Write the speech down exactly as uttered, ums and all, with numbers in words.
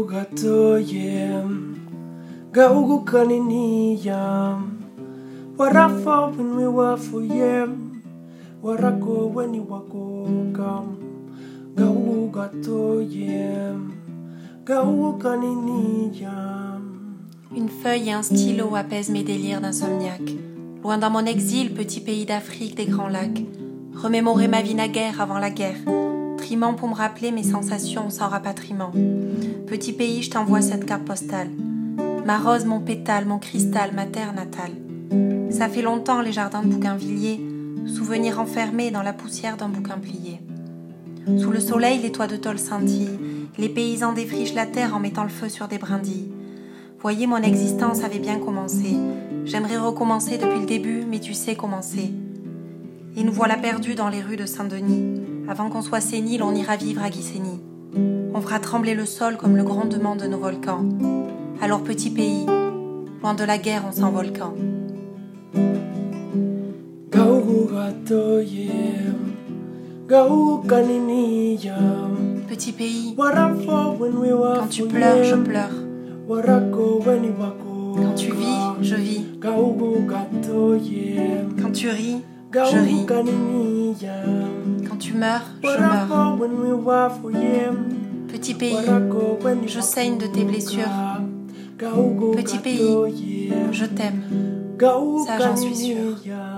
gatoyem, gaugu kaniniyam. Warafa when we were for yem, warako when you wako kam. Gaugu gatoyem, gaugu kaniniyam. Une feuille et un stylo apaisent mes délires d'insomniaque. Loin dans mon exil, petit pays d'Afrique des grands lacs, remémorer ma vie naguère avant la guerre, trimant pour me rappeler mes sensations sans rapatriement. Petit pays, je t'envoie cette carte postale. Ma rose, mon pétale, mon cristal, ma terre natale. Ça fait longtemps les jardins de Bougainvilliers, souvenirs enfermés dans la poussière d'un bouquin plié. Sous le soleil, les toits de tôle scintillent, les paysans défrichent la terre en mettant le feu sur des brindilles. Voyez, mon existence avait bien commencé. J'aimerais recommencer depuis le début, mais tu sais comment c'est. Et nous voilà perdus dans les rues de Saint-Denis. Avant qu'on soit sénile, on ira vivre à Guissény. On fera trembler le sol comme le grondement de nos volcans. Alors petit pays, loin de la guerre, on s'envole quand. Petit pays, quand tu pleures, je pleure. Quand tu vis, je vis. Quand tu ris, je ris. Quand tu meurs, je meurs. Petit pays, je saigne de tes blessures. Petit pays, je t'aime. Ça, j'en suis sûre.